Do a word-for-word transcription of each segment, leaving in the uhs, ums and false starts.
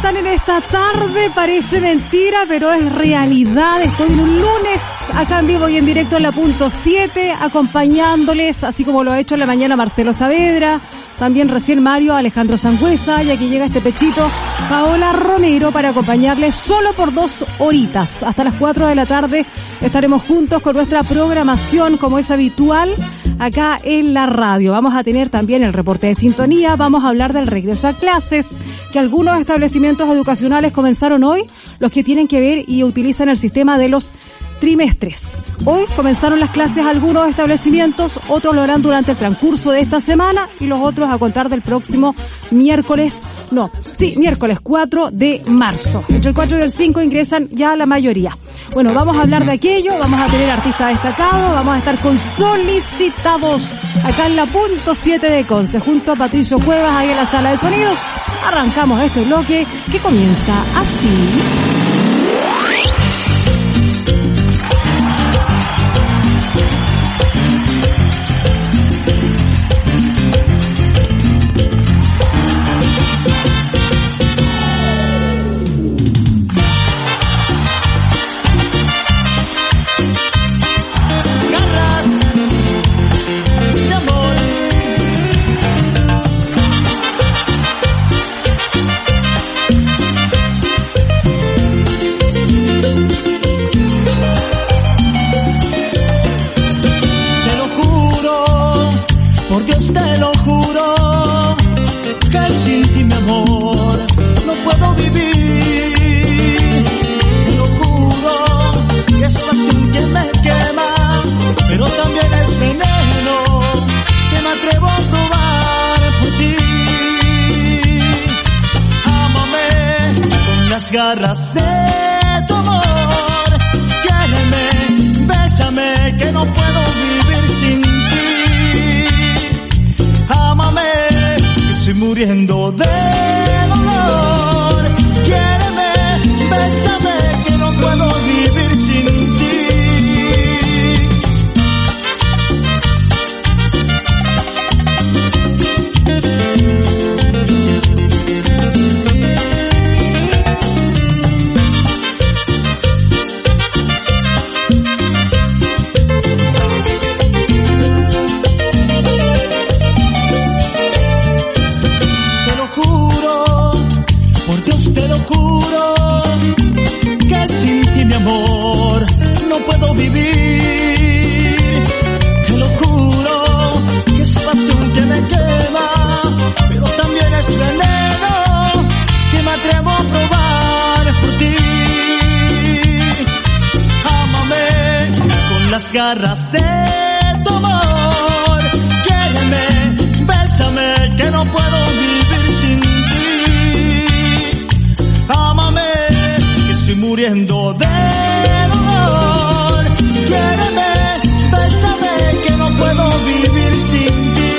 están en esta tarde? Parece mentira, pero es realidad. Estoy en un lunes acá en vivo y en directo en la punto siete, acompañándoles, así como lo ha hecho en la mañana Marcelo Saavedra, también recién Mario Alejandro Sangüesa, y aquí llega este pechito Paola Romero para acompañarles solo por dos horitas. Hasta las cuatro de la tarde estaremos juntos con nuestra programación, como es habitual, acá en la radio. Vamos a tener también el reporte de sintonía, vamos a hablar del regreso a clases, que algunos establecimientos educacionales comenzaron hoy, los que tienen que ver y utilizan el sistema de los trimestres. Hoy comenzaron las clases algunos establecimientos, otros lo harán durante el transcurso de esta semana y los otros a contar del próximo miércoles, no, sí, miércoles cuatro de marzo. Entre el cuatro y el cinco ingresan ya la mayoría. Bueno, vamos a hablar de aquello, vamos a tener artistas destacados, vamos a estar con solicitados acá en la punto siete de Conce, junto a Patricio Cuevas ahí en la sala de sonidos. Arrancamos este bloque que comienza así. Garras de tu amor, quiéreme, bésame, que no puedo vivir sin ti. Ámame, que estoy muriendo de dolor. Quiéreme, bésame, que no puedo vivir sin ti. Garras de tu amor, quiéreme, bésame, que no puedo vivir sin ti. Ámame, que estoy muriendo de dolor. Quiéreme, bésame, que no puedo vivir sin ti.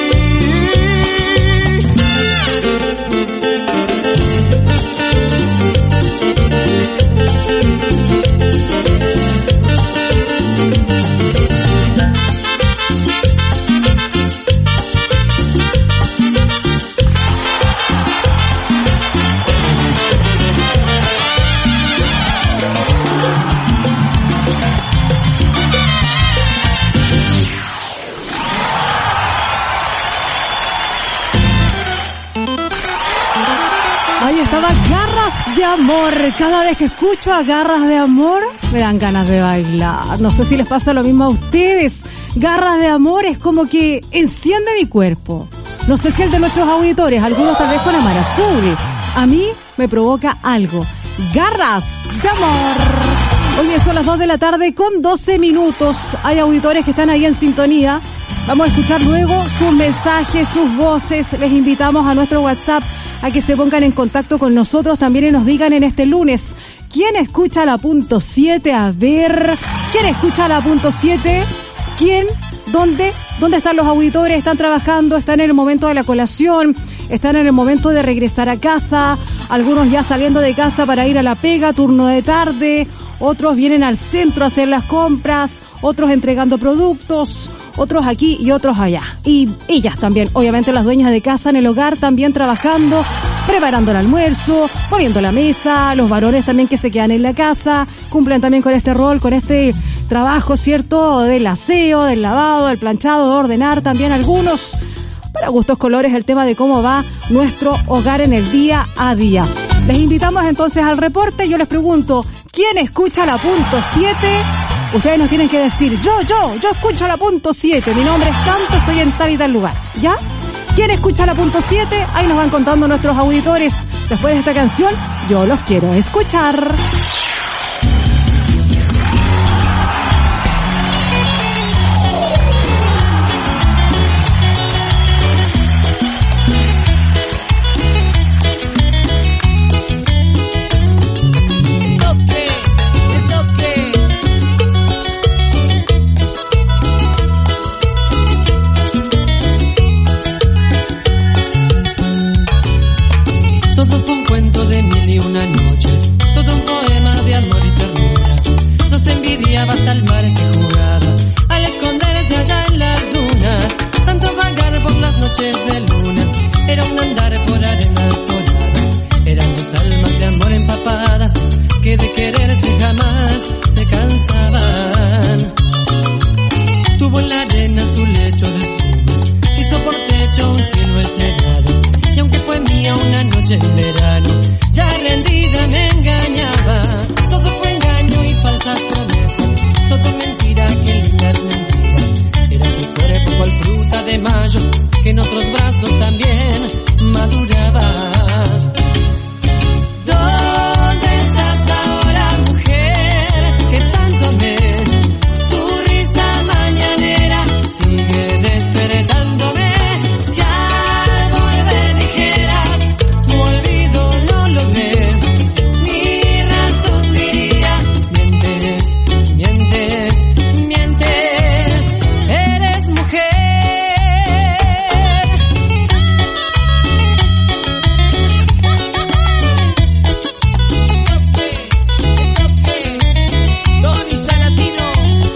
Garras de amor. Cada vez que escucho a Garras de amor me dan ganas de bailar. No sé si les pasa lo mismo a ustedes. Garras de amor es como que enciende mi cuerpo. No sé si el de nuestros auditores, algunos tal vez con Amara Azul. A mí me provoca algo. Garras de amor. Hoy son las dos de la tarde con doce minutos. Hay auditores que están ahí en sintonía. Vamos a escuchar luego sus mensajes, sus voces. Les invitamos a nuestro WhatsApp a que se pongan en contacto con nosotros también y nos digan en este lunes, ¿quién escucha la punto siete? A ver, ¿quién escucha la punto siete? ¿Quién? ¿Dónde? ¿Dónde están los auditores? ¿Están trabajando? ¿Están en el momento de la colación? ¿Están en el momento de regresar a casa? Algunos ya saliendo de casa para ir a la pega, turno de tarde. Otros vienen al centro a hacer las compras. Otros entregando productos. Otros aquí y otros allá. Y ellas también, obviamente las dueñas de casa en el hogar también trabajando. preparando el almuerzo, poniendo la mesa, los varones también que se quedan en la casa, cumplen también con este rol, con este trabajo, ¿cierto?, del aseo, del lavado, del planchado, de ordenar también algunos, para gustos colores, el tema de cómo va nuestro hogar en el día a día. Les invitamos entonces al reporte. Yo les pregunto, ¿quién escucha la punto siete? Ustedes nos tienen que decir, yo, yo, yo escucho la punto siete, mi nombre es tanto, estoy en tal y tal lugar, ¿ya? ¿Quién escucha la punto siete? Ahí nos van contando nuestros auditores. Después de esta canción, yo los quiero escuchar. Hasta el mar que jugaba al esconderse allá en las dunas, tanto vagar por las noches de luna, era un andar por arenas doradas, eran dos almas de amor empapadas que de quererse jamás se cansaban. Tuvo en la arena su lecho de espumas, hizo por techo un cielo estrellado, y aunque fue mía una noche en verano, ya rendida me engañaba. Todo fue engaño y falsas promesas, todo mentira, que lindas mentiras. Era mi cuerpo cual fruta de mayo, que en otros brazos también maduraba. ¿Dónde estás ahora, mujer, que tanto amé? Tu risa mañanera sigue despertándome. Si al volver dijeras, tu olvido no logré, mi razón diría, mientes, mientes, mientes, eres mujer. Tony Salatino.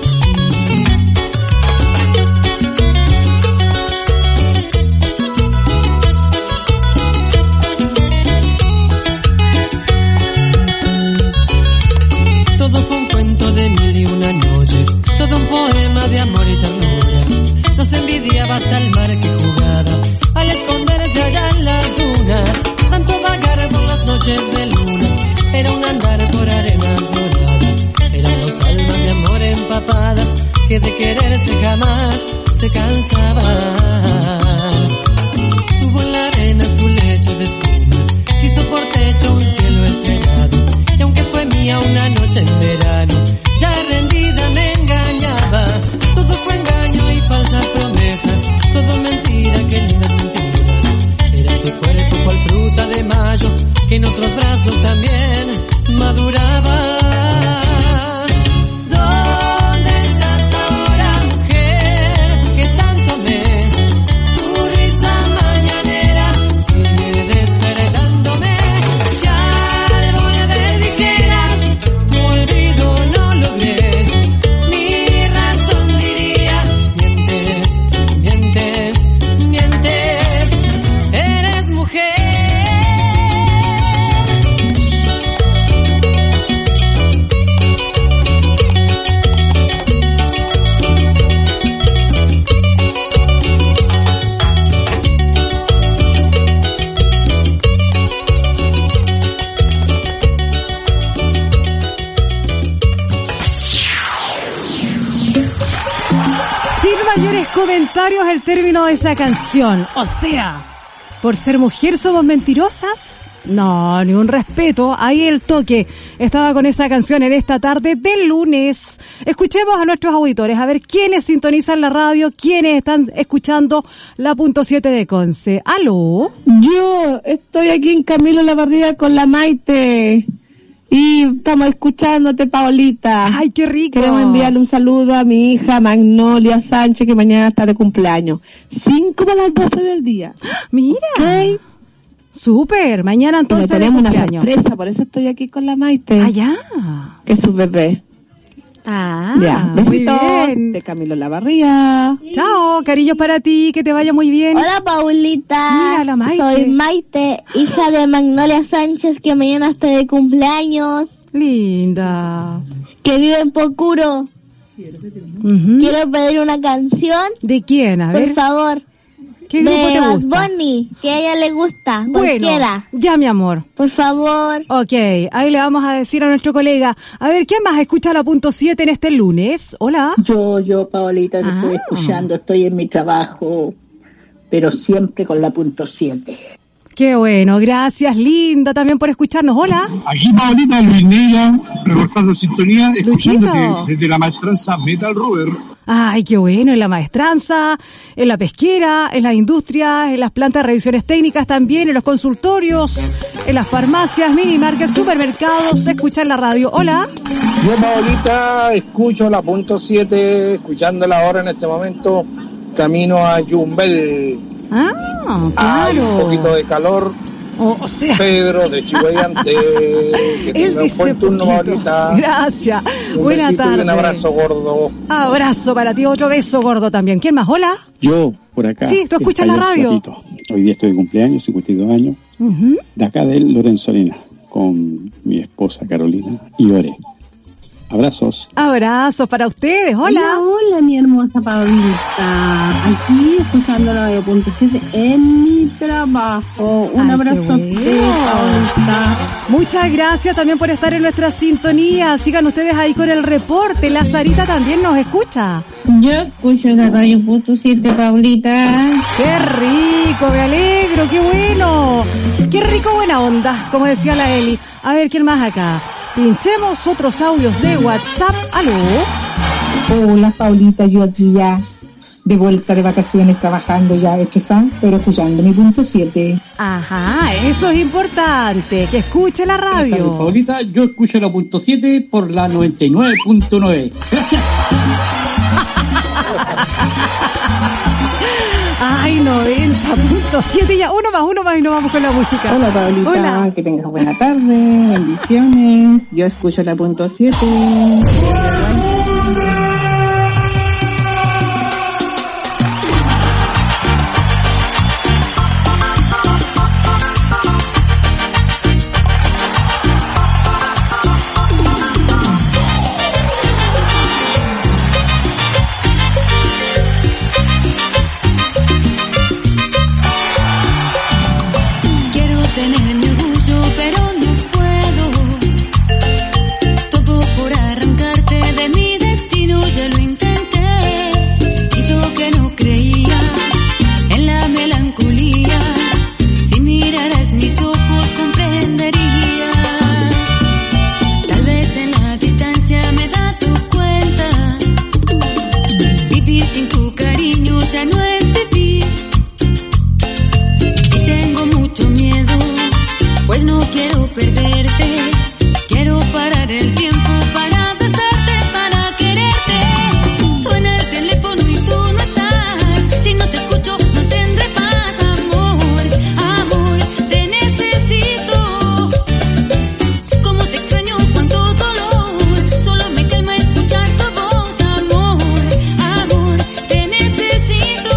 Todo fue un cuento de mil y una noches, todo un poema de amor y ternura. Nos envidiaba hasta el mar que jugaba al esconderse allá en las dunas, tanto vagar por las noches de luna, era un andar por arenas doradas, eran dos almas de amor empapadas que de quererse jamás se cansaban. Tuvo en la arena su lecho de espumas, quiso por techo un cielo estrellado, y aunque fue mía una noche en verano, ya rendida me engañaba. Todo fue engaño y falsas promesas, todo mentira, que lindas mentiras. Era su cuerpo cual fruta de mayo, que en otros brazos también maduraba. ¿Dónde estás ahora, mujer, que tanto amé? Tu risa mañanera sigue despertándome. Si al volver dijeras, tu olvido no logré, mi razón diría, mientes, mientes, mientes, eres mujer. Sin mayores comentarios el término de esa canción. O sea, ¿por ser mujer somos mentirosas? No, ni un respeto. Ahí el toque. Estaba con esa canción en esta tarde de lunes. Escuchemos a nuestros auditores, a ver quiénes sintonizan la radio, quiénes están escuchando la punto siete de Conce. ¿Aló? Yo estoy aquí en Camilo La Barriga con la Maite. Y estamos escuchándote, Paolita. ¡Ay, qué rico! Queremos enviarle un saludo a mi hija Magnolia Sánchez, que mañana está de cumpleaños. Cinco para las doce del día. ¡Mira! ¿Okay? Súper, mañana entonces tenemos una sorpresa, por eso estoy aquí con la Maite. ¡Allá! Que es su bebé. Ah, Ya, muy besitos bien. de Camilo Lavarría. Chao, cariños para ti, que te vaya muy bien. Hola Paulita, Mira, la Maite. soy Maite, hija de Magnolia Sánchez, que mañana está de cumpleaños, Linda. que vive en Pocuro. Ujú. Quiero pedir una canción, ¿De quién? A por ver, favor, ¿qué grupo de te Bad gusta? Bunny, que a ella le gusta, Bueno, cualquiera, ya mi amor. por favor. Ok, ahí le vamos a decir a nuestro colega. A ver, ¿quién más escucha la punto siete en este lunes? Hola. Yo, yo, Paolita, te Ah. estoy escuchando, estoy en mi trabajo, pero siempre con la punto siete. Qué bueno, gracias, linda, también por escucharnos. Hola. Aquí Paolita, Luis Neira, reportando sintonía, escuchándote Luchito. desde la maestranza Metal Rover. Ay, qué bueno, en la maestranza, en la pesquera, en las industrias, en las plantas de revisiones técnicas también, en los consultorios, en las farmacias, minimarkets, supermercados, escuchar la radio. Hola. Yo, Paolita, escucho la punto siete, escuchándola ahora en este momento, camino a Yumbel. Ah, Hay claro. un poquito de calor. O, o sea, Pedro de Chihuayante, que él tenga un dice buen turno, poquito. Paolita. Gracias. Un Buena besito tarde. y un abrazo gordo. Abrazo para ti, otro beso gordo también. ¿Quién más? Hola. Yo, por acá. Sí, tú escuchas el la radio. Platito. Hoy día estoy de cumpleaños, cincuenta y dos años. Ujú. De acá de Lorenzo Arena, con mi esposa Carolina y Ore. Abrazos. Abrazos para ustedes. Hola. Hola, mi hermosa Paulita. Aquí escuchando la radio punto siete en mi trabajo. Un Ay, abrazo qué a usted, bueno. Paulita. Muchas gracias también por estar en nuestra sintonía. Sigan ustedes ahí con el reporte. La Sarita también nos escucha. Yo escucho la radio punto siete, Paulita. ¡Qué rico! Me alegro, qué bueno. ¡Qué rico, buena onda! Como decía la Eli. A ver, ¿quién más acá? Pinchemos otros audios de WhatsApp. ¿Aló? Hola Paulita, yo aquí ya de vuelta de vacaciones trabajando ya estresada, pero escuchando mi punto siete. Ajá, eso es importante. Que escuche la radio. Paulita, yo escucho la punto siete por la noventa y nueve punto nueve. Gracias. Ay, noventa punto siete ya. Uno más, uno más y nos vamos con la música. Hola Paulita, Hola. que tengas buena tarde, bendiciones. Yo escucho la punto siete. Quiero tener mi orgullo, pero no puedo. Todo por arrancarte de mi destino, ya lo intenté. Y yo que no creía en la melancolía, si miraras mis ojos comprenderías. Tal vez en la distancia me he dado cuenta, vivir sin tu cariño ya no es vivir. Y tengo mucho miedo, pues no quiero perderte. Quiero parar el tiempo para besarte, para quererte. Suena el teléfono y tú no estás. Si no te escucho no tendré paz. Amor, amor, te necesito. Como te extraño, cuánto dolor. Solo me calma escuchar tu voz. Amor, amor, te necesito.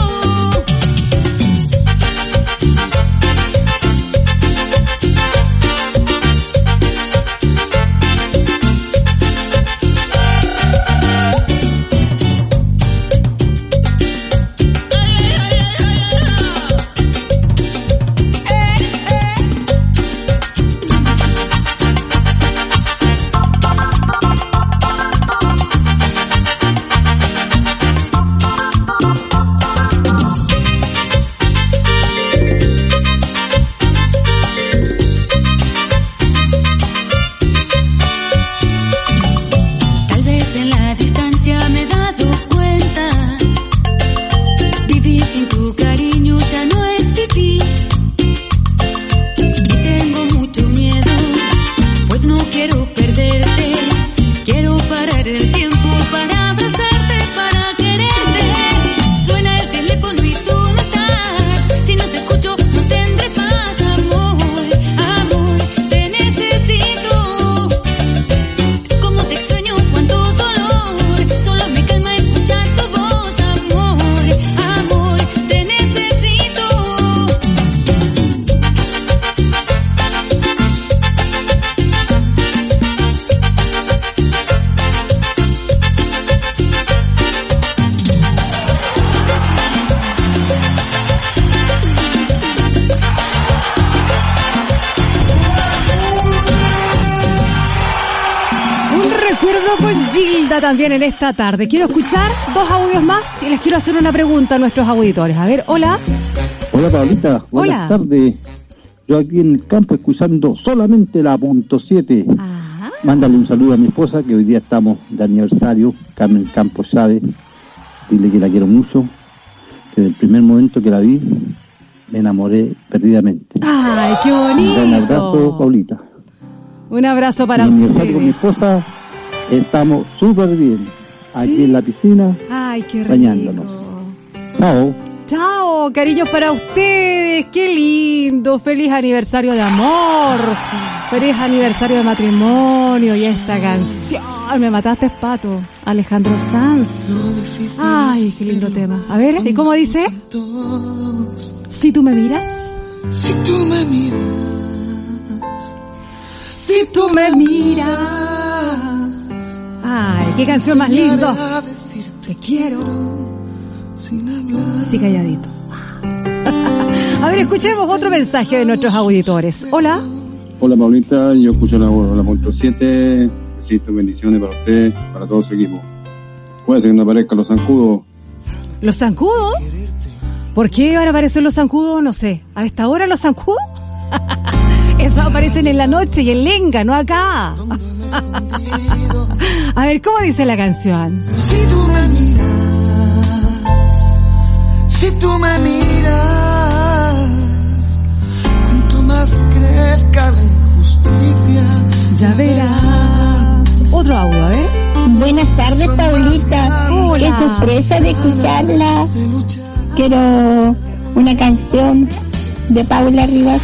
Tal vez en la distancia me he dado cuenta, vivir sin tu cariño ya no es vivir. Y tengo mucho miedo, pues no quiero perderte. Quiero parar el tiempo para abrazarte, para quererte. Suena el teléfono y tú no estás. Si no te escucho no tendré paz. Amor, amor, te necesito. Como te extraño, cuánto dolor. Paulita también en esta tarde. Quiero escuchar dos audios más y les quiero hacer una pregunta a nuestros auditores. A ver, hola. Hola Paulita, buenas Hola. tardes. Yo aquí en el campo escuchando solamente la punto siete. Ajá. Mándale un saludo a mi esposa que hoy día estamos de aniversario, Carmen Campos Chávez. Dile que la quiero mucho, que desde el primer momento que la vi me enamoré perdidamente. Ay, qué bonito. Un gran abrazo, Paulita. Un abrazo para y en mi aniversario con mi ustedes. esposa estamos súper bien, aquí ¿Sí? en la piscina, Ay, qué rico. bañándonos. Chao. Chao, cariños para ustedes, qué lindo, feliz aniversario de amor, feliz aniversario de matrimonio y esta canción, me mataste Pato, Alejandro Sanz. Ay, qué lindo tema. A ver, ¿y cómo dice? Si tú me miras. Si tú me miras, Si tú me miras. Ay, qué canción más linda. Te quiero. Así calladito. A ver, escuchemos otro mensaje de nuestros auditores. Hola. Hola Paulita, yo escucho la, la punto siete. Besitos, bendiciones para usted, para todo su equipo. Puede ser que no aparezcan los zancudos. ¿Los zancudos? ¿Por qué van a aparecer los zancudos? No sé. ¿A esta hora los zancudos? Esos aparecen en la noche y en Lenga, no acá. A ver, ¿cómo dice la canción? si tú me miras, si tú me miras, cuanto más crezca la injusticia, Ya verás. Otro audio, a ver. Buenas tardes, Paulita. Hola. Qué sorpresa de escucharla. Quiero una canción de Paula Rivas.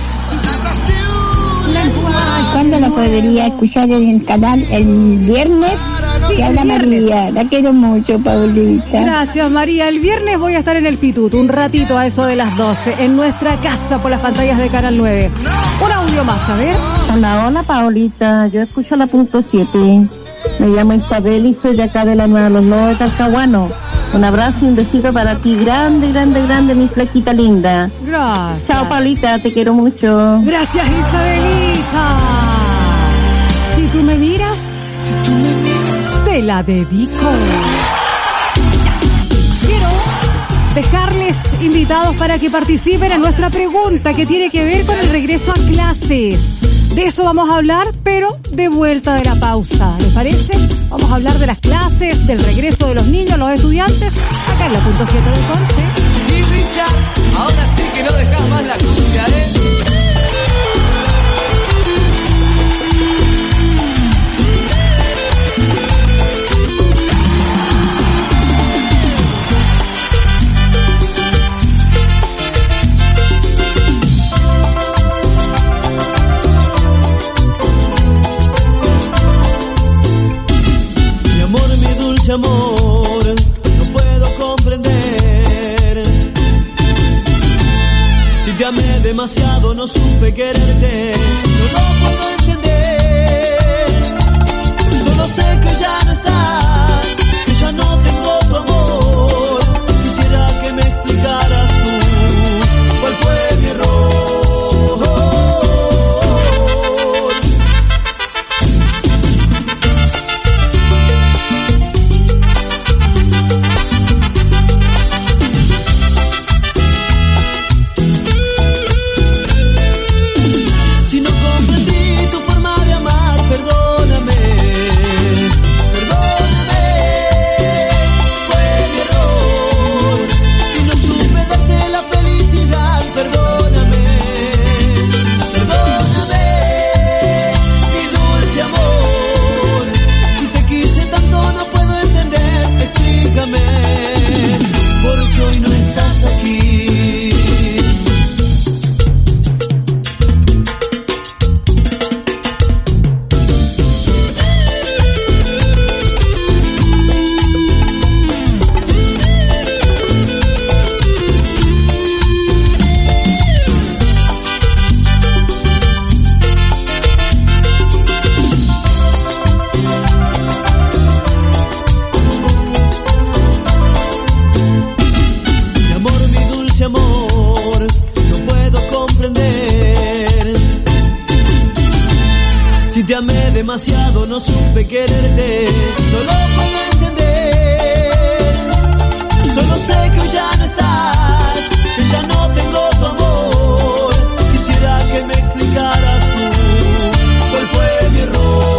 ¿Cuándo la podría escuchar en el canal? ¿El viernes? Sí, Que el habla viernes. María. La quiero mucho, Paulita. Gracias, María. El viernes voy a estar en el Pituto, un ratito a eso de las doce, en nuestra casa por las pantallas de Canal nueve. Un audio más, a ver. Hola, hola Paulita, yo escucho la punto siete. Me llamo Isabel y soy de acá de la Nueva Los Lobos de Talcahuano. Un abrazo y un besito para ti, grande, grande, grande, mi flaquita linda. Gracias. Chao Paulita, te quiero mucho. Gracias, Isabelita. Si tú me miras, si tú me miras, te la dedico. Quiero dejarles invitados para que participen en nuestra pregunta que tiene que ver con el regreso a clases. De eso vamos a hablar, pero de vuelta de la pausa. ¿Les parece? Vamos a hablar de las clases, del regreso de los niños, los estudiantes, acá en la punto siete del Conce. Y Richard, ahora sí que no dejas más la cumbia, ¿eh? mi amor, mi dulce amor, no puedo comprender. Si te amé demasiado, no supe quererte, no lo puedo entender. Solo sé que ya no estás, que ya no tengo tu amor. Quisiera que me explicaras tú cuál fue mi error. Si no comprendí tu demasiado, no supe quererte, no lo puedo entender. Solo sé que hoy ya no estás, que ya no tengo tu amor. Quisiera que me explicaras tú cuál fue mi error.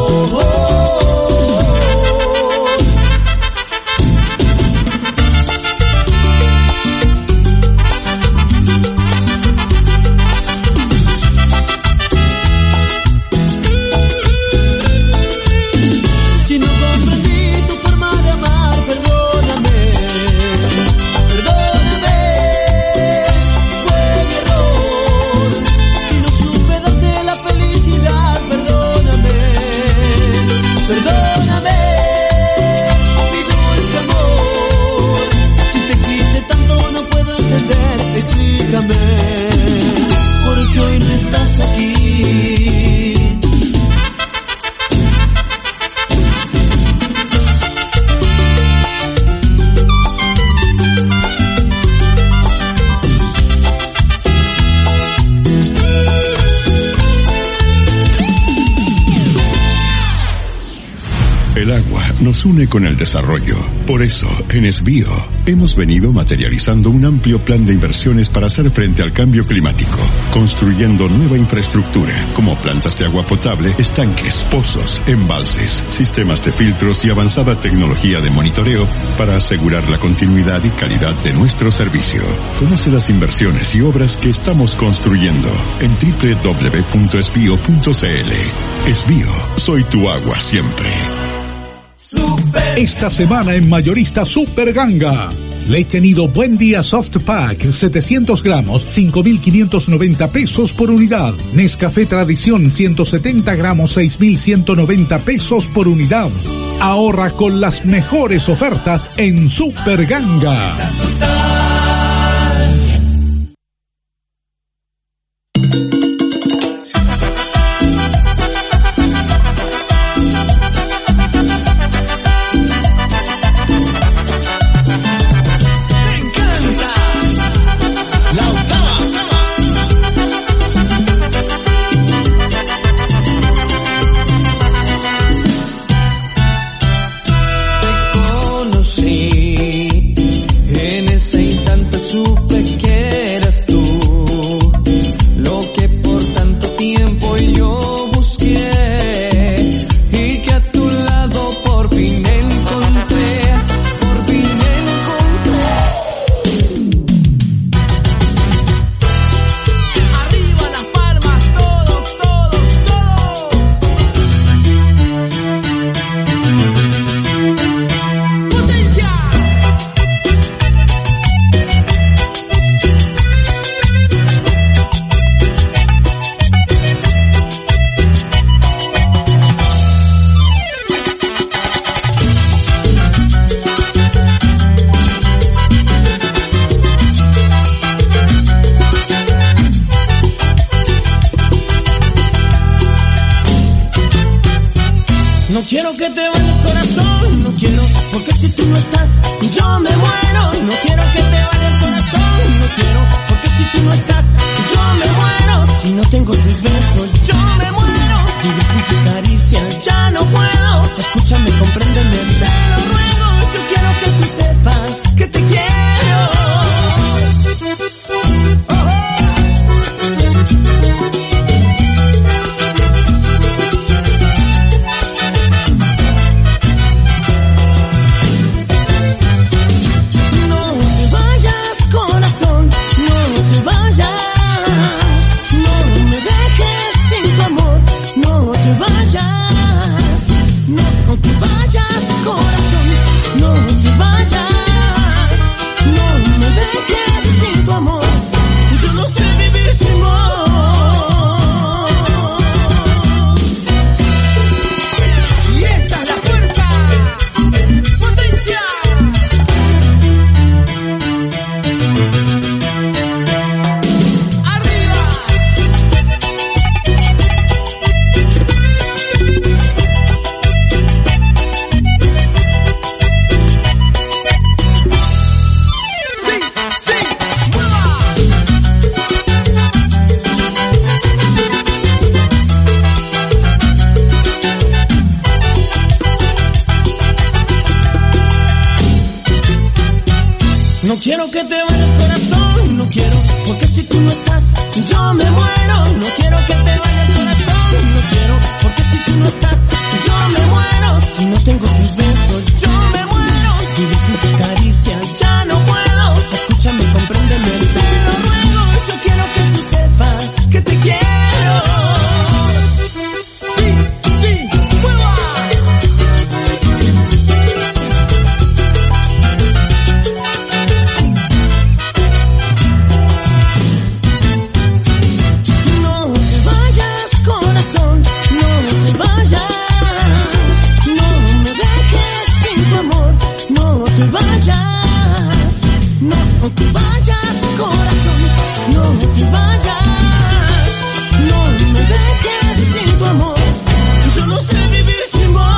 Porque hoy no estás aquí. El agua nos une con el desarrollo. Por eso, en Esbío, hemos venido materializando un amplio plan de inversiones para hacer frente al cambio climático, construyendo nueva infraestructura, como plantas de agua potable, estanques, pozos, embalses, sistemas de filtros y avanzada tecnología de monitoreo para asegurar la continuidad y calidad de nuestro servicio. Conoce las inversiones y obras que estamos construyendo en doble u doble u doble u punto esbío punto c l. Esbío, soy tu agua siempre. Esta semana en Mayorista Super Ganga. Leche Nido Buen Día Soft Pack, setecientos gramos, cinco mil quinientos noventa pesos por unidad. Nescafé Tradición, ciento setenta gramos, seis mil ciento noventa pesos por unidad. Ahorra con las mejores ofertas en Super Ganga. No quiero que te vayas, corazón, no quiero, porque si tú no estás, yo me muero. No quiero que te vayas, corazón, no quiero, porque si tú no estás, yo me muero. Si no tengo tus besos, yo me muero. Vivir sin tus caricias, ya no puedo. Escúchame, compréndeme, te lo ruego. Yo quiero que tú sepas que te quiero. No te vayas, corazón, no te vayas, no me dejes sin tu amor, yo no sé vivir sin vos.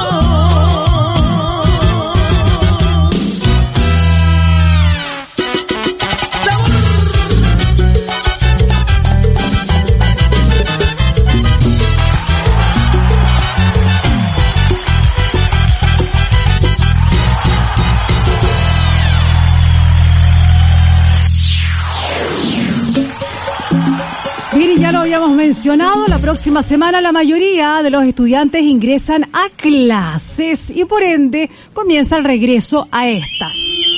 Ya lo habíamos mencionado, la próxima semana la mayoría de los estudiantes ingresan a clases y por ende comienza el regreso a estas.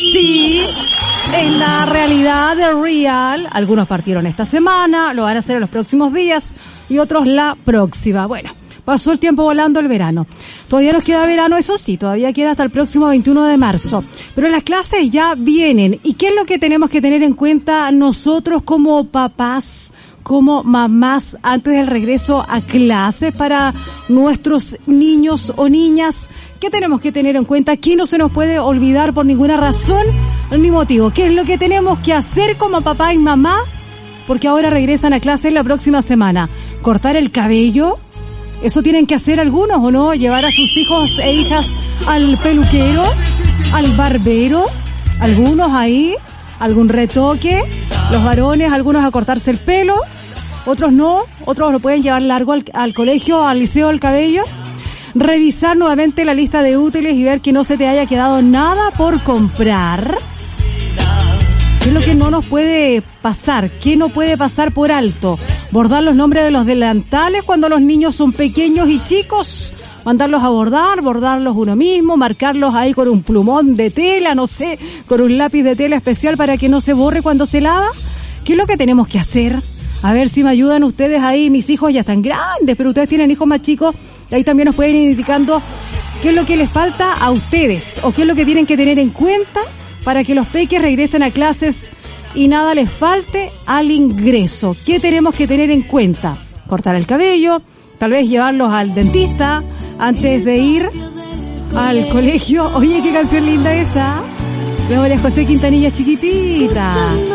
Sí, es la realidad de Real. Algunos partieron esta semana, lo van a hacer en los próximos días y otros la próxima. Bueno, pasó el tiempo volando el verano. Todavía nos queda verano, eso sí, todavía queda hasta el próximo veintiuno de marzo. Pero las clases ya vienen. ¿Y qué es lo que tenemos que tener en cuenta nosotros como papás, como mamás, antes del regreso a clase para nuestros niños o niñas? ¿Qué tenemos que tener en cuenta? ¿Qué no se nos puede olvidar por ninguna razón ni motivo? ¿Qué es lo que tenemos que hacer como papá y mamá? Porque ahora regresan a clase la próxima semana. ¿Cortar el cabello? ¿Eso tienen que hacer algunos o no? ¿Llevar a sus hijos e hijas al peluquero? ¿Al barbero? ¿Algunos ahí? ¿Algún retoque? Los varones, algunos a cortarse el pelo, otros no, otros lo pueden llevar largo al, al colegio, al liceo, el cabello. Revisar nuevamente la lista de útiles y ver que no se te haya quedado nada por comprar. ¿Qué es lo que no nos puede pasar? ¿Qué no puede pasar por alto? Bordar los nombres de los delantales cuando los niños son pequeños y chicos. Mandarlos a bordar, bordarlos uno mismo, marcarlos ahí con un plumón de tela, no sé, con un lápiz de tela especial para que no se borre cuando se lava. ¿Qué es lo que tenemos que hacer? A ver si me ayudan ustedes ahí. Mis hijos ya están grandes, pero ustedes tienen hijos más chicos y ahí también nos pueden ir indicando qué es lo que les falta a ustedes o qué es lo que tienen que tener en cuenta para que los peques regresen a clases y nada les falte al ingreso. ¿Qué tenemos que tener en cuenta? Cortar el cabello, tal vez llevarlos al dentista antes de ir al colegio. Oye, qué canción linda esa. La María José Quintanilla chiquitita.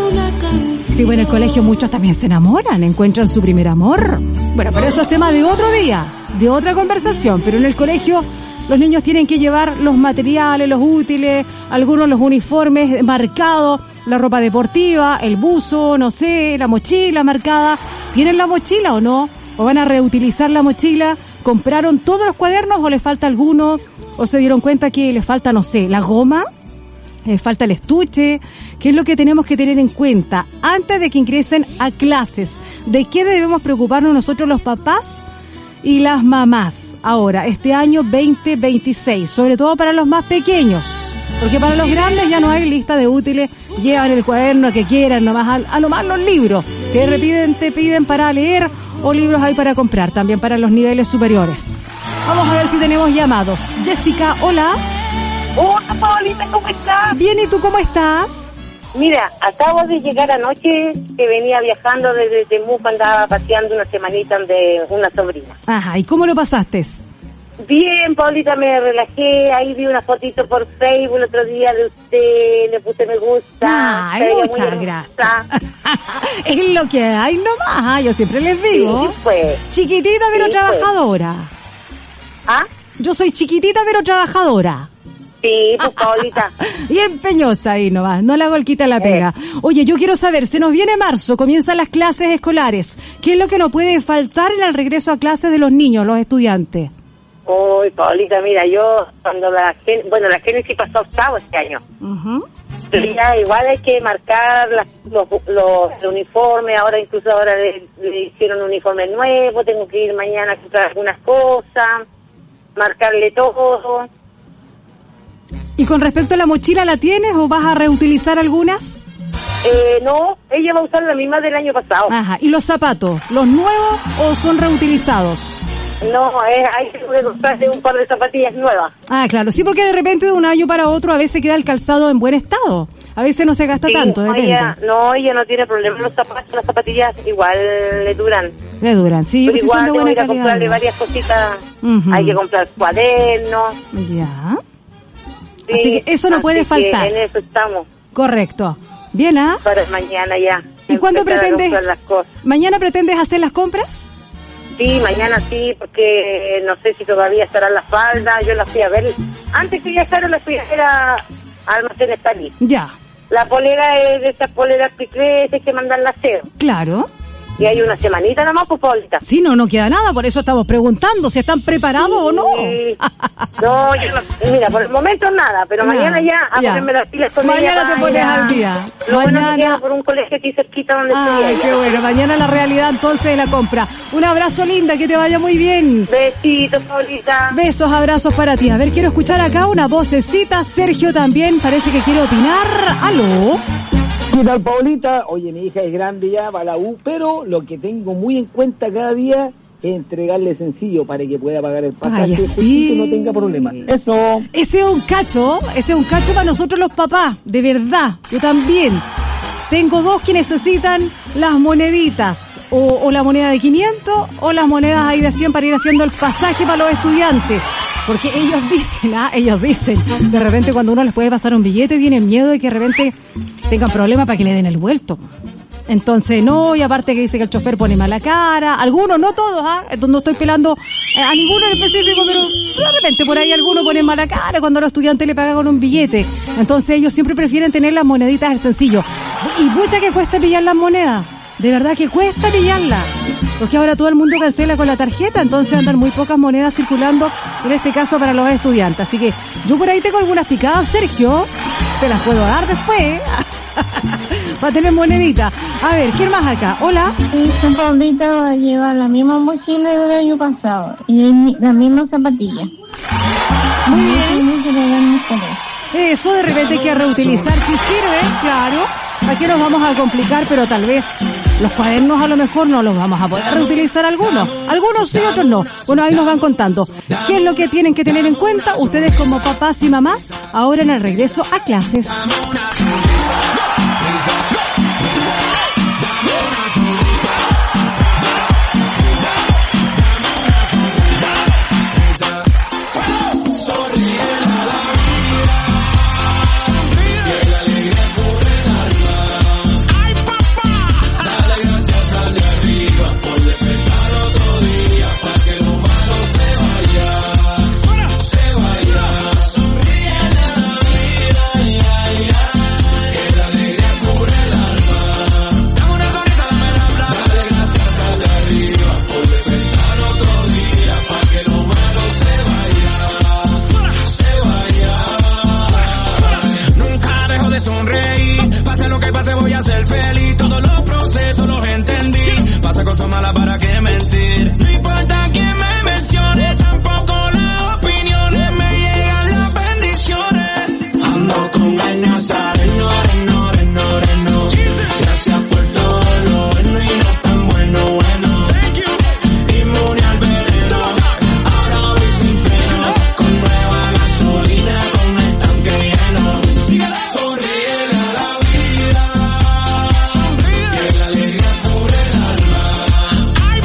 Sí, bueno, en el colegio muchos también se enamoran, encuentran su primer amor. Bueno, pero eso es tema de otro día, de otra conversación. Pero en el colegio los niños tienen que llevar los materiales, los útiles, algunos los uniformes marcados, la ropa deportiva, el buzo, no sé, la mochila marcada. ¿Tienen la mochila o no? ¿O van a reutilizar la mochila? ¿Compraron todos los cuadernos o les falta alguno? ¿O se dieron cuenta que les falta, no sé, la goma? ¿Les falta el estuche? ¿Qué es lo que tenemos que tener en cuenta antes de que ingresen a clases? ¿De qué debemos preocuparnos nosotros los papás y las mamás ahora, este año veinte veintiséis? Sobre todo para los más pequeños. Porque para los grandes ya no hay lista de útiles, llevan el cuaderno que quieran, nomás a, a lo más los libros que de repente te piden para leer o libros hay para comprar, también para los niveles superiores. Vamos a ver si tenemos llamados. Jessica, hola. Hola, Paulita, ¿cómo estás? Bien, ¿y tú cómo estás? Mira, acabo de llegar anoche, que venía viajando desde Temuco, andaba paseando una semanita de una sobrina. Ajá, ¿y cómo lo pasaste? Bien, Paulita, me relajé, ahí vi una fotito por Facebook el otro día de usted, le puse me gusta. Ay, muchas gracias. Es lo que hay nomás, yo siempre les digo. Sí, pues. Chiquitita pero sí, trabajadora. Pues. ¿Ah? Yo soy chiquitita pero trabajadora. Sí, pues, Paulita. Y empeñosa ahí nomás, no le hago el quita la pega. Eh. Oye, yo quiero saber, se nos viene marzo, comienzan las clases escolares. ¿Qué es lo que nos puede faltar en el regreso a clases de los niños, los estudiantes? Uy, Paulita, mira, yo cuando la gen... bueno, la Génesis pasó octavo este año. Uh-huh. Pero ya igual hay que marcar las, los, los el uniforme, ahora incluso ahora le, le hicieron un uniforme nuevo, tengo que ir mañana a comprar algunas cosas, marcarle todo. ¿Y con respecto a la mochila, la tienes o vas a reutilizar algunas? Eh, no, ella va a usar la misma del año pasado. Ajá, ¿y los zapatos, los nuevos o son reutilizados? No, es, hay que comprarse un par de zapatillas nuevas. Ah, claro, sí, porque de repente de un año para otro a veces queda el calzado en buen estado. A veces no se gasta Sí, tanto, depende. Ella, no, ella no tiene problema, los zapatos, las zapatillas igual le duran. Le duran, sí, Pero pues sí igual son de tengo buena que ir a calidad. comprarle ¿no? varias cositas, Ujú. hay que comprar cuadernos. Ya. Sí, Así que eso no así puede que faltar. en eso estamos. Correcto. Bien, ¿ah? Para mañana ya. ¿Y cuándo empezar a pretendes? comprar las cosas. ¿Mañana pretendes hacer las compras? Sí, mañana sí, porque no sé si todavía estarán las faldas, yo las fui a ver. Antes que viajaron las fui a ver a, a Almacenes Talí. Ya. La polera es de esas poleras picletes que mandan la cero. Claro. Y hay una semanita nomás, pues, Paulita. Sí, no, no queda nada, por eso estamos preguntando si están preparados Sí. o no. No, yo no, mira, por el momento nada, pero Nada, mañana ya a ya. ponerme las pilas con Mañana ella te para pones ir a- al día. Lo bueno es que Mañana- queda por un colegio aquí cerquita donde Ay, estoy qué ella. bueno. Mañana la realidad entonces de la compra. Un abrazo, linda, que te vaya muy bien. Besitos, Paulita. Besos, abrazos para ti. A ver, quiero escuchar acá una vocecita. Sergio también parece que quiere opinar. ¿Aló? ¿Qué tal, Paulita? Oye, mi hija es grande ya, va a la U, pero lo que tengo muy en cuenta cada día es entregarle sencillo para que pueda pagar el pasaje Ay, justito sí. y no tenga problemas. Eso. Ese es un cacho, ese es un cacho para nosotros los papás, de verdad. Yo también. Tengo dos que necesitan las moneditas, o, o la moneda de quinientos o las monedas ahí de cien para ir haciendo el pasaje para los estudiantes. Porque ellos dicen, ah, ellos dicen, de repente cuando uno les puede pasar un billete tienen miedo de que de repente tengan problemas para que le den el vuelto. Entonces no, y aparte que dice que el chofer pone mala cara, algunos, no todos, ¿ah? No estoy pelando eh, a ninguno en específico, pero de repente por ahí algunos ponen mala cara cuando a los estudiantes le pagan con un billete. Entonces ellos siempre prefieren tener las moneditas al sencillo. Y mucha que cuesta pillar las monedas, de verdad que cuesta pillarlas, porque ahora todo el mundo cancela con la tarjeta, entonces andan muy pocas monedas circulando, en este caso para los estudiantes. Así que yo por ahí tengo algunas picadas, Sergio, te las puedo dar después. Va a tener monedita. A ver, ¿quién más acá? Hola. Esta Paulita va a llevar la misma mochila del año pasado y la misma zapatilla. Muy bien. Eso de repente hay que reutilizar si sirve, claro. Aquí nos vamos a complicar, pero tal vez los cuadernos a lo mejor no los vamos a poder reutilizar algunos. Algunos sí, otros no. Bueno, ahí nos van contando. ¿Qué es lo que tienen que tener en cuenta ustedes como papás y mamás ahora en el regreso a clases? Cosa mala para qué mentir. No importa quién me mencione, tampoco las opiniones, me llegan las bendiciones. Ando con el nazareno, reno, reno, reno. Gracias por todo lo bueno y no tan bueno, bueno. Inmune al veneno, ahora voy sin freno, con nueva gasolina, con el tanque lleno. Sonríele a la vida, sonríe, que la alegría cubre el alma. Ay,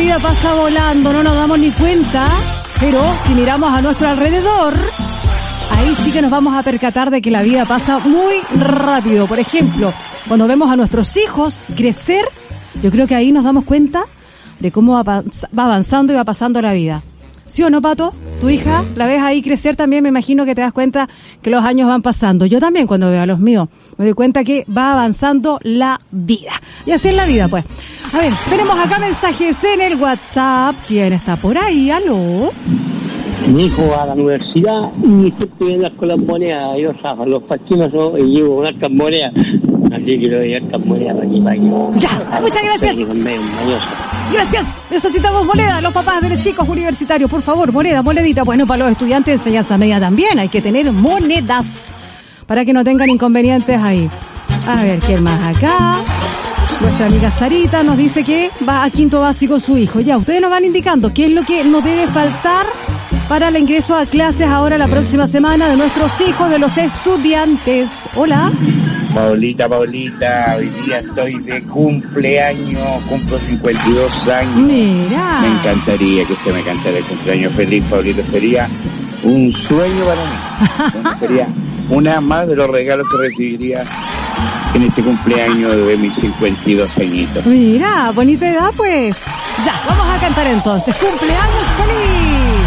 vida pasa volando, no nos damos ni cuenta, pero si miramos a nuestro alrededor, ahí sí que nos vamos a percatar de que la vida pasa muy rápido. Por ejemplo, cuando vemos a nuestros hijos crecer, yo creo que ahí nos damos cuenta de cómo va avanzando y va pasando la vida. ¿Sí o no, Pato? Tu hija, la ves ahí crecer también, me imagino que te das cuenta que los años van pasando. Yo también cuando veo a los míos me doy cuenta que va avanzando la vida. Y así es la vida, pues. A ver, tenemos acá mensajes en el WhatsApp. ¿Quién está por ahí? ¿Aló? Mi hijo va a la universidad y siempre viene con las monedas. Yo rajo los parquímetros y llevo con hartas monedas. Así que lo voy a hartas monedas para aquí, para aquí. Ya, muchas gracias. Gracias. Necesitamos moneda, los papás de los chicos universitarios, por favor, moneda, monedita. Bueno, para los estudiantes de enseñanza media también hay que tener monedas para que no tengan inconvenientes ahí. A ver, ¿quién más acá? Nuestra amiga Sarita nos dice que va a quinto básico su hijo. Ya, ustedes nos van indicando qué es lo que nos debe faltar para el ingreso a clases ahora la próxima semana de nuestros hijos, de los estudiantes. Hola. Paulita, Paulita, hoy día estoy de cumpleaños, cumplo cincuenta y dos años. Mira. Me encantaría que usted me cantara el cumpleaños feliz, Paulita, sería un sueño para mí. Bueno, sería una más de los regalos que recibiría en este cumpleaños de mis cincuenta y dos añitos. Mira, bonita edad pues. Ya, vamos a cantar entonces. ¡Cumpleaños feliz!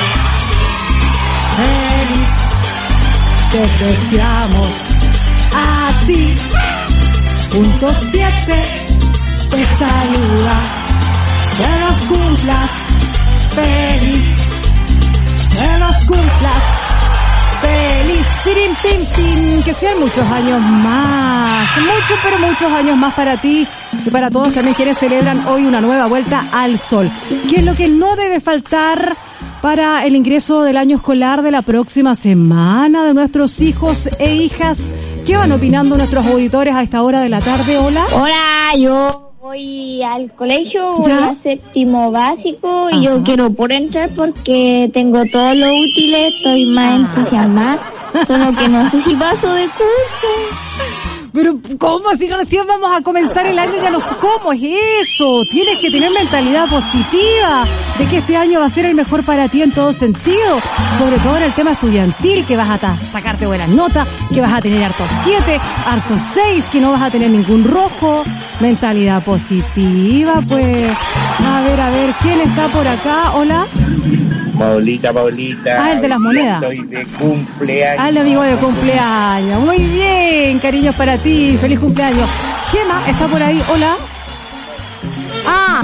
¡Feliz! Te deseamos a ti. Punto siete te saluda. Que los cumplas feliz. Que los cumplas feliz. Pirim, pim, pim. Que sean muchos años más. Muchos, pero muchos años más para ti y para todos también quienes celebran hoy una nueva vuelta al sol. ¿Qué es lo que no debe faltar para el ingreso del año escolar de la próxima semana de nuestros hijos e hijas? ¿Qué van opinando nuestros auditores a esta hora de la tarde? Hola. Hola, yo voy al colegio, voy ¿Ya? a séptimo básico. Ajá. Y yo quiero por entrar porque tengo todos los útiles, estoy más entusiasmada, solo que no sé si paso de curso. Pero, ¿cómo? Si recién vamos a comenzar el año, ya no sé cómo es eso. Tienes que tener mentalidad positiva de que este año va a ser el mejor para ti en todo sentido. Sobre todo en el tema estudiantil, que vas a ta- sacarte buenas notas, que vas a tener hartos siete, hartos seis, que no vas a tener ningún rojo. Mentalidad positiva, pues. A ver, a ver, ¿quién está por acá? Hola. Paulita, Paulita. Ah, el de las monedas. Estoy de cumpleaños. Al amigo de cumpleaños. Muy bien, cariños para ti. Feliz cumpleaños. Gema está por ahí. Hola. Ah.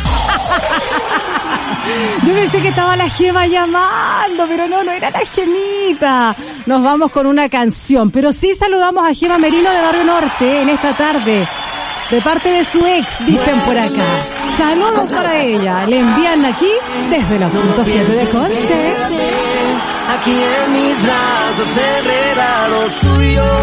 Yo pensé que estaba la Gema llamando, pero no, no era la Gemita. Nos vamos con una canción, pero sí saludamos a Gema Merino de Barrio Norte en esta tarde. De parte de su ex, dicen por acá. Saludos para ella. Le envían aquí desde la punto siete de Conce. Aquí en mis brazos enredados tú y yo.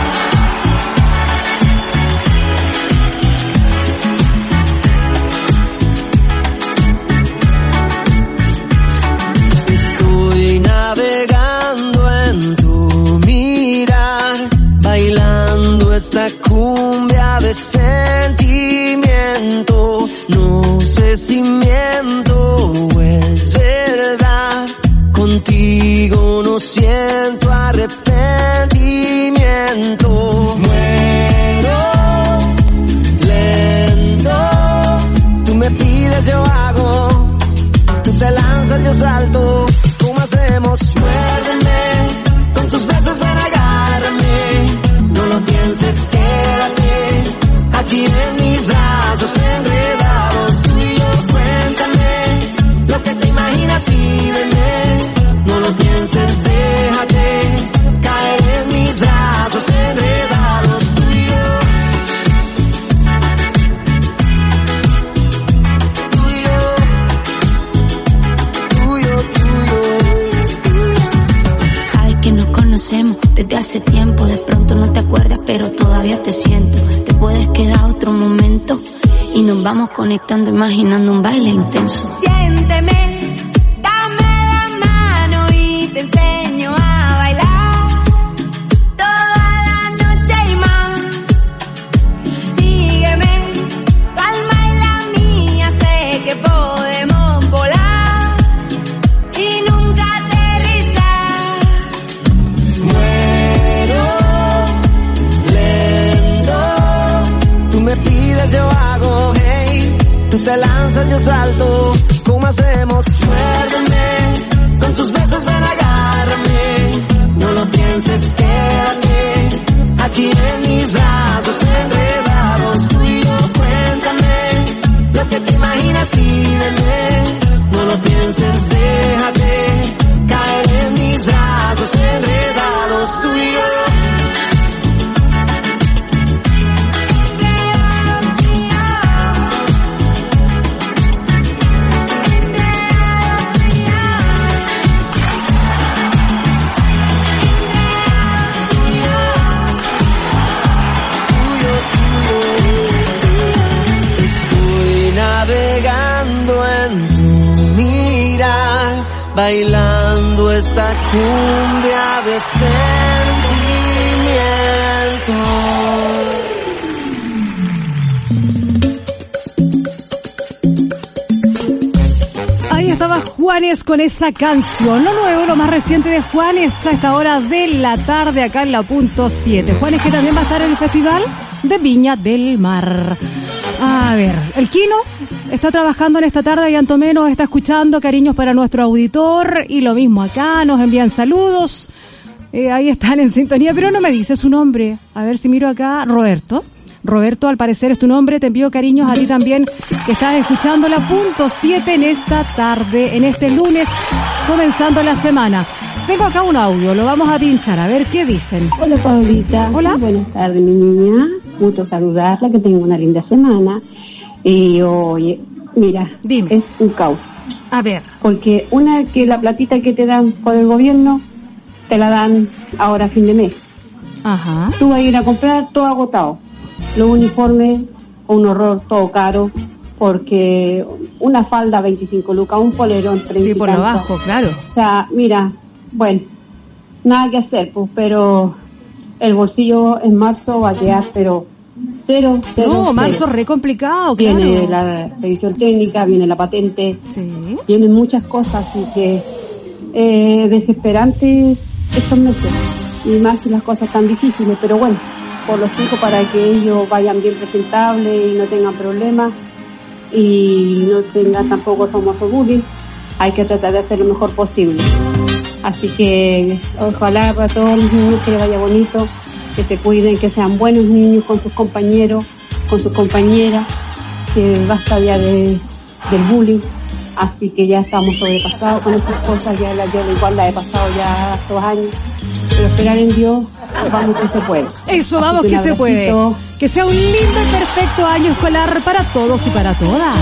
Estoy navegando en tu mirar, bailando esta cumbia de sentimiento. No sé si miento o es verdad, contigo no siento arrepentimiento. Muero lento, tú me pides, yo hago, tú te lanzas, yo salto. ¿Cómo hacemos? Muérdeme, con tus besos ven, agárrame, no lo pienses, quédate aquí en mis brazos enredados tú y yo. Cuéntame lo que te imaginas, pídeme, no lo pienses, déjate caer en mis brazos enredados tú y yo. Tú y yo, tú y yo, tú y yo. Sabes que nos conocemos desde hace tiempo, de pronto no te acuerdas pero todavía te siento. Te puedes quedar otro momento y nos vamos conectando, imaginando un baile intenso. Siénteme, dame la mano y te enseño a bailar toda la noche y más. Sígueme, tu alma y la mía, sé que por Tú te lanzas, yo salto. ¿Cómo hacemos? Muérdeme. Con tus besos ven, agárrame. No lo pienses, quédate aquí en mis brazos enredados. Tú y yo, cuéntame lo que te imaginas, pídeme. No lo pienses, déjate caer en mis brazos enredados. Tú y yo. Bailando esta cumbia de sentimiento. Ahí estaba Juanes con esa canción, lo nuevo, lo más reciente de Juanes a esta hora de la tarde acá en la punto siete. Juanes que también va a estar en el Festival de Viña del Mar. A ver, el Kino está trabajando en esta tarde y Antomé nos está escuchando, cariños para nuestro auditor, y lo mismo acá, nos envían saludos, eh, ahí están en sintonía, pero no me dice su nombre, a ver si miro acá, Roberto, Roberto al parecer es tu nombre, te envío cariños a ti también, que estás escuchando la punto siete en esta tarde, en este lunes, comenzando la semana. Tengo acá un audio, lo vamos a pinchar, a ver qué dicen. Hola, Paulita. Hola. Buenas tardes, mi niña. Gusto saludarla, que tenga una linda semana. Y oye, mira, dime, es un caos. A ver. Porque una que la platita que te dan por el gobierno, te la dan ahora a fin de mes. Ajá. Tú vas a ir a comprar todo agotado. Los uniformes, un horror, todo caro. Porque una falda veinticinco lucas, un polerón treinta. Sí, por lo bajo, claro. O sea, mira, bueno, nada que hacer, pues, pero el bolsillo en marzo va a quedar, pero cero, cero, No, cero. marzo re complicado, claro. Viene la revisión técnica, viene la patente, sí. Vienen muchas cosas, así que eh, desesperante estos meses, y más si las cosas están difíciles, pero bueno, por los hijos, para que ellos vayan bien presentables y no tengan problemas, y no tengan tampoco el famoso bullying, hay que tratar de hacer lo mejor posible. Así que ojalá para todos los niños que les vaya bonito, que se cuiden, que sean buenos niños con sus compañeros, con sus compañeras, que basta ya de, del bullying. Así que ya estamos sobrepasados con estas cosas, ya la, yo igual la he pasado ya estos años, pero esperar en Dios, vamos que se puede. Eso, Así vamos que, que se puede. Que sea un lindo y perfecto año escolar para todos y para todas.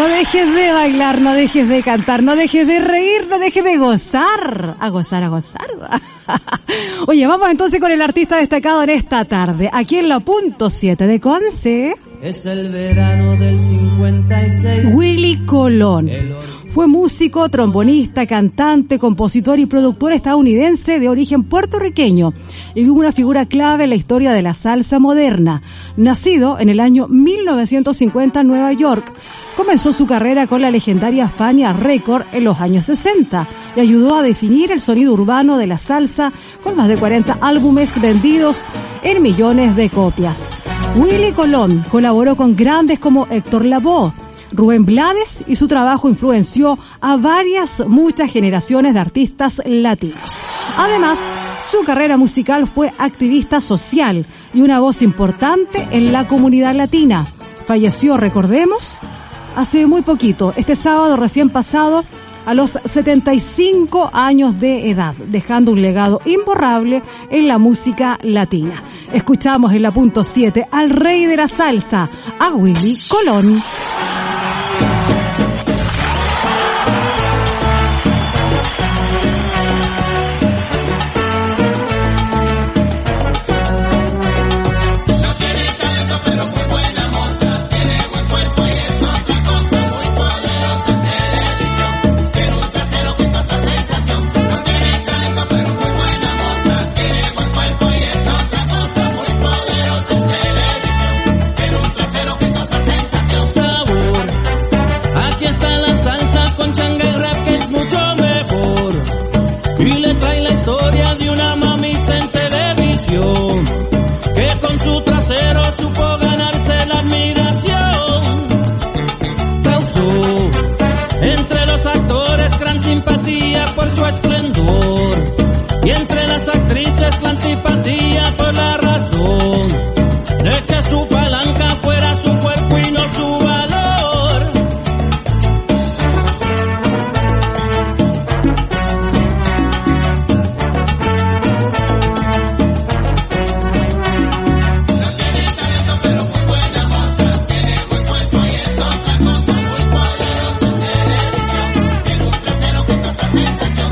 No dejes de bailar, no dejes de cantar, no dejes de reír, no dejes de gozar. A gozar, a gozar. Oye, vamos entonces con el artista destacado en esta tarde. Aquí en la punto siete de Conce. Es el verano del cincuenta y seis. Willy Colón. Fue músico, trombonista, cantante, compositor y productor estadounidense de origen puertorriqueño y una figura clave en la historia de la salsa moderna. Nacido en el año mil novecientos cincuenta en Nueva York, comenzó su carrera con la legendaria Fania Record en los años sesenta y ayudó a definir el sonido urbano de la salsa con más de cuarenta álbumes vendidos en millones de copias. Willy Colón colaboró con grandes como Héctor Lavoe, Rubén Blades, y su trabajo influenció a varias, muchas generaciones de artistas latinos. Además, su carrera musical fue activista social y una voz importante en la comunidad latina. Falleció, recordemos, hace muy poquito, este sábado recién pasado, a los setenta y cinco años de edad, dejando un legado imborrable en la música latina. Escuchamos en la punto siete al rey de la salsa, a Willy Colón. Por su esplendor y entre las actrices la antipatía por la razón de que su palanca fuera su cuerpo y no su valor. No tiene talento pero muy buena moza, tiene buen cuerpo y es otra cosa, muy poderosa en televisión, tiene un trasero que causa sensación.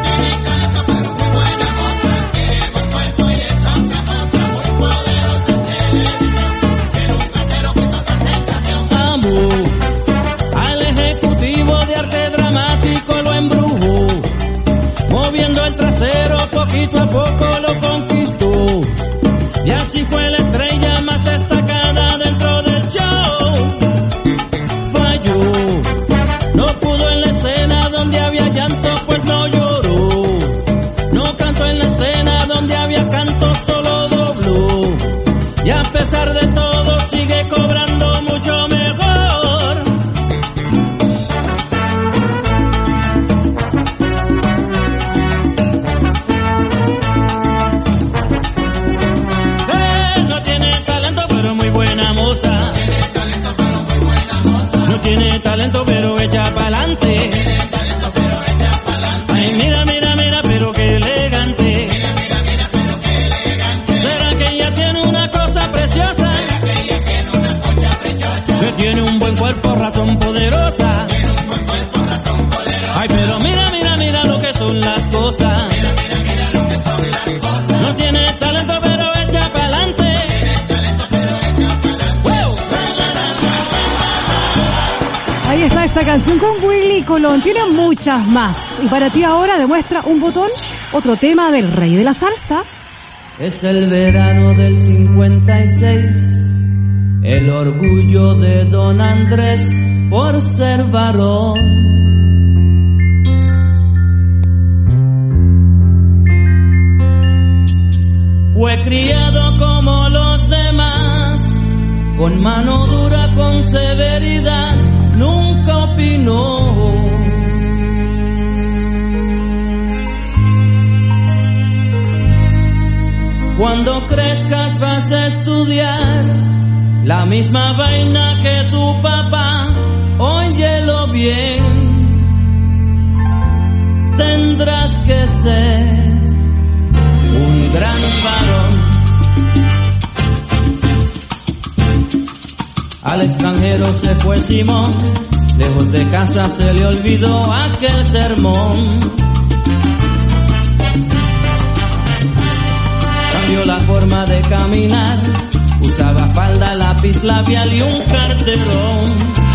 Poquito a poco lo conquistó y así fue la estrella más destacada dentro del show. Falló, no pudo en la escena donde había llanto, pues no lloró. No cantó en la escena donde había canto, solo dobló. Y a pesar de todo sigue cobrando mucho mejor. Tiene talento pero echa pa'lante. Ay, mira, mira, mira, pero qué elegante. Mira, mira, mira, pero qué elegante. ¿Será que ella tiene una cosa preciosa? ¿Será que ella tiene una cosa preciosa? Que tiene un buen cuerpo, razón poderosa. Tiene un buen cuerpo, razón poderosa. Ay, pero mira, mira, mira lo que son las cosas. Mira, mira, mira lo que son las cosas. No tiene talento pero echa pa'lante. Ahí está esta canción con Willy Colón. Tiene muchas más. Y para ti ahora demuestra un botón, otro tema del rey de la salsa. Es el verano del cincuenta y seis, el orgullo de Don Andrés por ser varón. Fue criado como los demás, con mano dura, con severidad, nunca opinó. Cuando crezcas vas a estudiar la misma vaina que tu papá, óyelo bien. Tendrás que ser un gran varón. Al extranjero se fue Simón Lejos de casa se le olvidó aquel sermón. Cambió la forma de caminar, usaba falda, lápiz labial y un carterón.